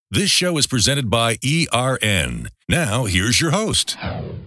This show is presented by ERN. Now, here's your host.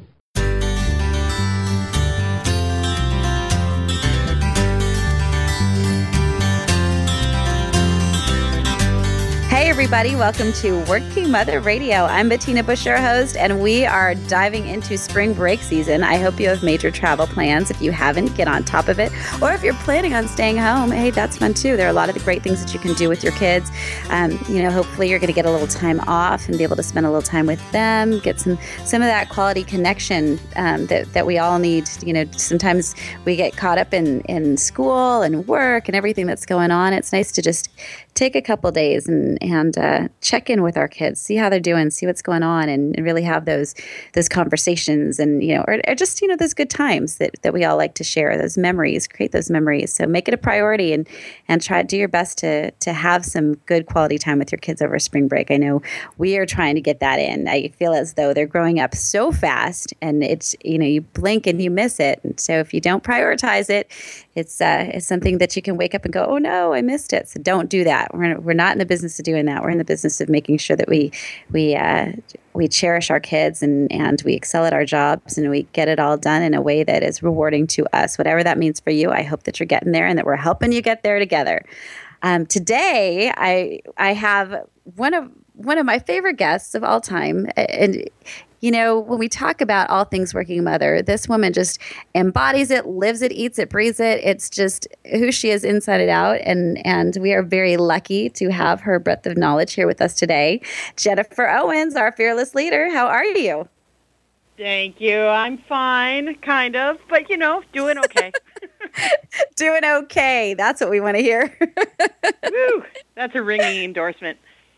Hey everybody, welcome to Working Mother Radio. I'm Bettina Bush, your host, and we are diving into spring break season. I hope you have major travel plans. If you haven't, get on top of it. Or if you're planning on staying home, hey, that's fun too. There are a lot of the great things that you can do with your kids. Hopefully you're going to get a little time off and be able to spend a little time with them, get some of that quality connection that we all need. You know, sometimes we get caught up in school and work and everything that's going on. It's nice to just take a couple days and check in with our kids, see how they're doing, see what's going on, and really have those conversations and, or just, those good times that we all like to share, those memories, create those memories. So make it a priority and try to do your best to have some good quality time with your kids over spring break. I know we are trying to get that in. I feel as though they're growing up so fast and it's, you blink and you miss it. And so if you don't prioritize it, it's something that you can wake up and go, oh no, I missed it. So don't do that. We're not in the business of doing that. We're in the business of making sure that we cherish our kids and we excel at our jobs and we get it all done in a way that is rewarding to us. Whatever that means for you, I hope that you're getting there and that we're helping you get there together. Today, I have one of my favorite guests of all time, and when we talk about all things working mother, this woman just embodies it, lives it, eats it, breathes it. It's just who she is inside and out. And we are very lucky to have her breadth of knowledge here with us today. Jennifer Owens, our fearless leader. How are you? Thank you. I'm fine, kind of, but doing okay. Doing okay. That's what we want to hear. Woo, that's a ringing endorsement.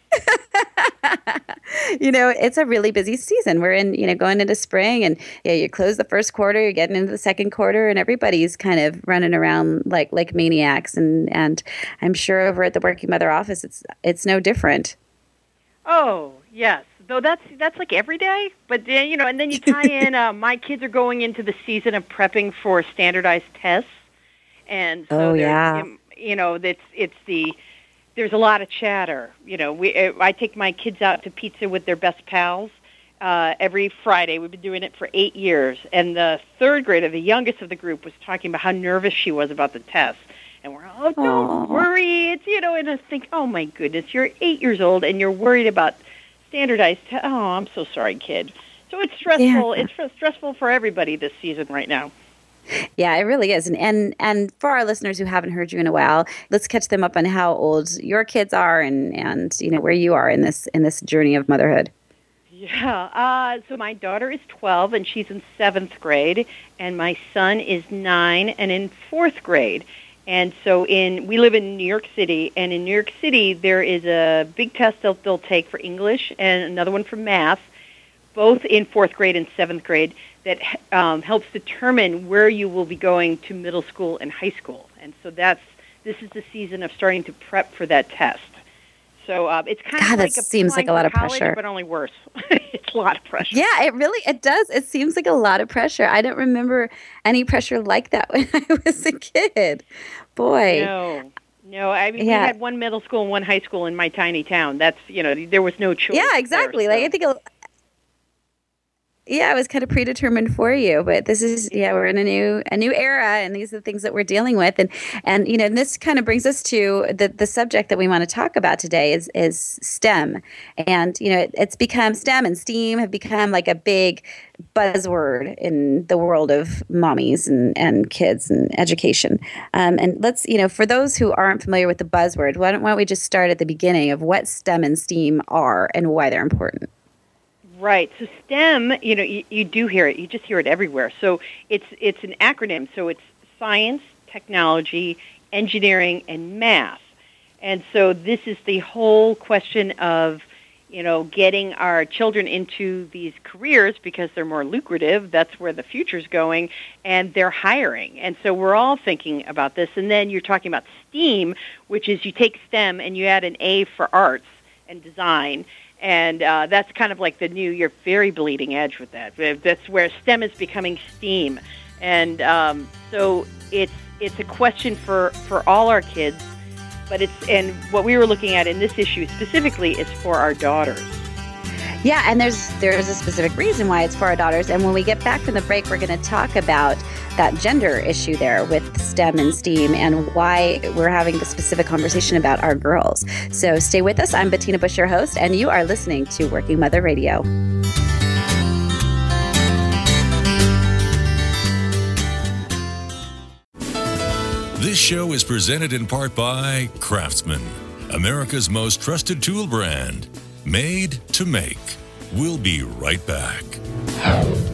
It's a really busy season. We're in, going into spring and you close the first quarter, you're getting into the second quarter and everybody's kind of running around like maniacs. And I'm sure over at the Working Mother office, it's no different. Oh, yes. Though that's like every day. But, and then you tie in, my kids are going into the season of prepping for standardized tests. And so, there's a lot of chatter. I take my kids out to pizza with their best pals every Friday. We've been doing it for 8 years. And the third grader, the youngest of the group, was talking about how nervous she was about the test. And we're, don't worry. It's, and I think, oh, my goodness, you're 8 years old and you're worried about standardized tests. Oh, I'm so sorry, kid. So it's stressful. Yeah. It's stressful for everybody this season right now. Yeah, it really is. And for our listeners who haven't heard you in a while, let's catch them up on how old your kids are and where you are in this journey of motherhood. Yeah. So my daughter is 12 and she's in 7th grade, and my son is 9 and in 4th grade. And so we live in New York City, and in New York City there is a big test they'll take for English and another one for math, both in 4th grade and 7th grade, that helps determine where you will be going to middle school and high school. And so this is the season of starting to prep for that test. So it's kind of like that seems like a lot of college, pressure, but only worse. It's a lot of pressure. Yeah, it does. It seems like a lot of pressure. I don't remember any pressure like that when I was a kid. Boy. No. I mean, we had one middle school and one high school in my tiny town. That's, there was no choice. Yeah, exactly. There, so. Like I think it was kind of predetermined for you, but this is, we're in a new era, and these are the things that we're dealing with. And this kind of brings us to the subject that we want to talk about today is STEM. And, it's become STEM and STEAM have become like a big buzzword in the world of mommies and kids and education. And let's, for those who aren't familiar with the buzzword, why don't we just start at the beginning of what STEM and STEAM are and why they're important? Right. So STEM, you do hear it. You just hear it everywhere. So it's an acronym. So it's science, technology, engineering, and math. And so this is the whole question of, getting our children into these careers because they're more lucrative. That's where the future's going, and they're hiring. And so we're all thinking about this. And then you're talking about STEAM, which is you take STEM and you add an A for arts and design. And that's kind of like you're very bleeding edge with that. That's where STEM is becoming STEAM. And so it's a question for all our kids and what we were looking at in this issue specifically is for our daughters. Yeah, and there's a specific reason why it's for our daughters. And when we get back from the break, we're going to talk about that gender issue there with STEM and STEAM and why we're having the specific conversation about our girls. So stay with us. I'm Bettina Bush, your host, and you are listening to Working Mother Radio. This show is presented in part by Craftsman, America's most trusted tool brand. Made to make. We'll be right back.